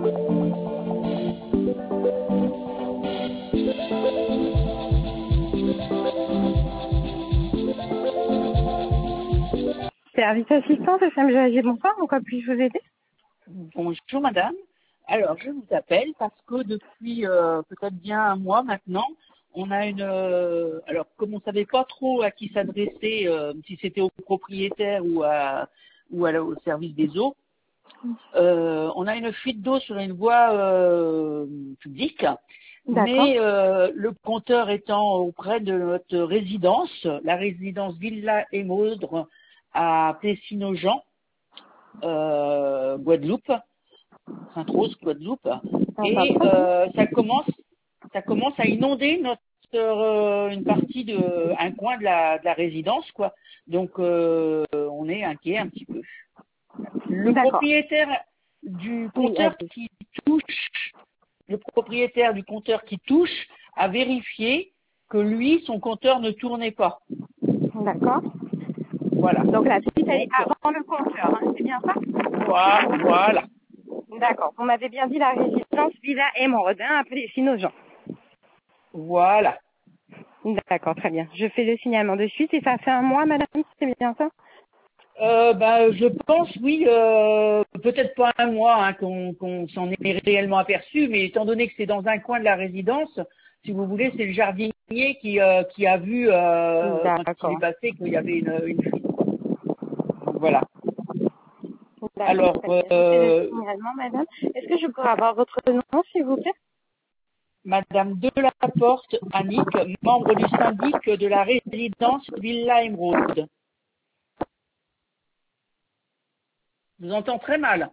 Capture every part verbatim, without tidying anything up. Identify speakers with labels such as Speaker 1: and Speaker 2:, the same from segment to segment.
Speaker 1: Service assistance, F M G A G, bonsoir, en quoi puis-je vous aider?
Speaker 2: Bonjour madame. Alors je vous appelle parce que depuis euh, peut-être bien un mois maintenant, on a une euh, alors comme on savait pas trop à qui s'adresser, euh, si c'était au propriétaire ou à ou à, au service des eaux, euh, on a une fuite d'eau sur une voie euh, publique, mais euh, le compteur étant auprès de notre résidence, la résidence Villa Émaudre à Plessis-Nogent, euh, Guadeloupe. Sainte-Rose, Guadeloupe, et euh, ça commence, ça commence à inonder notre euh, une partie de un coin de la, de la résidence, quoi. Donc euh, on est inquiet un petit peu. Le propriétaire du compteur
Speaker 1: Oui,
Speaker 2: qui touche, le propriétaire du compteur qui touche a vérifié que lui, son compteur ne tournait pas.
Speaker 1: D'accord.
Speaker 2: Voilà.
Speaker 1: Donc la fuite, elle est avant le compteur, hein, c'est bien ça?
Speaker 2: Voilà.
Speaker 1: D'accord. Vous m'avez bien dit la résidence Villa Émeraude, hein, appelée Sinogent.
Speaker 2: Voilà.
Speaker 1: D'accord, très bien. Je fais le signalement de suite et ça fait un mois, madame, c'est bien ça?
Speaker 2: Euh, bah, je pense, oui, euh, peut-être pas un mois hein, qu'on qu'on s'en est réellement aperçu, mais étant donné que c'est dans un coin de la résidence, si vous voulez, c'est le jardinier qui, euh, qui a vu euh, quand il est passé qu'il y avait une, une fuite. Voilà. Alors, euh,
Speaker 1: signalement, madame. Est-ce que je pourrais avoir votre nom, s'il vous plaît?
Speaker 2: Madame Delaporte Annick, membre du syndic de la résidence Villa Émeraude. Je vous entends très mal.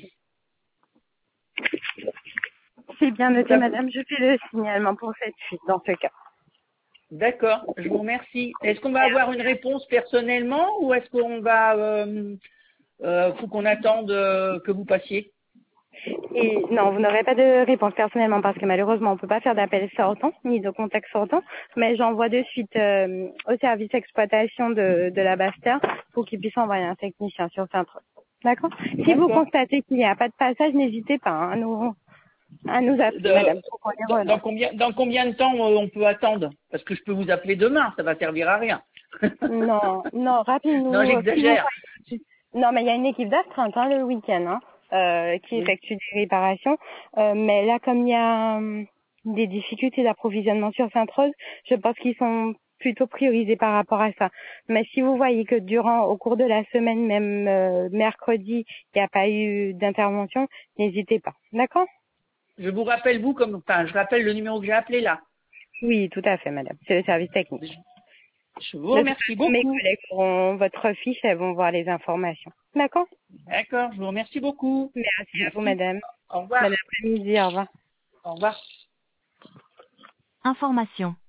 Speaker 1: C'est bien noté, madame. Je fais le signalement pour cette fuite, dans ce cas.
Speaker 2: D'accord, je vous remercie. Est-ce qu'on va avoir une réponse personnellement ou est-ce qu'on va... Euh, euh, faut qu'on attende euh, que vous passiez?
Speaker 1: Et non, vous n'aurez pas de réponse personnellement parce que malheureusement, on ne peut pas faire d'appel sortant ni de contact sortant. Mais j'envoie de suite euh, au service exploitation de, de la Bastère pour qu'ils puissent envoyer un technicien sur Saint-Rose. D'accord? Si vous constatez qu'il n'y a pas de passage, n'hésitez pas hein, à nous à nous appeler,
Speaker 2: de,
Speaker 1: madame.
Speaker 2: Dans, dans, combien, dans combien de temps euh, on peut attendre? Parce que je peux vous appeler demain, ça va servir à rien.
Speaker 1: Non, non, rappelez-nous.
Speaker 2: Non, j'exagère.
Speaker 1: Si non, mais il y a une équipe d'astreinte hein, le week-end hein, euh, qui oui. effectue des réparations. Euh, mais là, comme il y a hum, des difficultés d'approvisionnement sur Sainte-Rose, je pense qu'ils sont plutôt priorisés par rapport à ça. Mais si vous voyez que durant, au cours de la semaine, même euh, mercredi, il n'y a pas eu d'intervention, n'hésitez pas. D'accord?
Speaker 2: Je vous rappelle, vous, comme, enfin, je rappelle le numéro que j'ai appelé là.
Speaker 1: Oui, tout à fait, madame. C'est le service technique.
Speaker 2: Je vous remercie beaucoup.
Speaker 1: Mes collègues auront votre fiche, elles vont voir les informations. D'accord?
Speaker 2: D'accord, je vous remercie beaucoup.
Speaker 1: Merci, Merci. à vous, madame.
Speaker 2: Au revoir.
Speaker 1: Bon après-midi, au revoir.
Speaker 2: Au revoir.
Speaker 3: Information.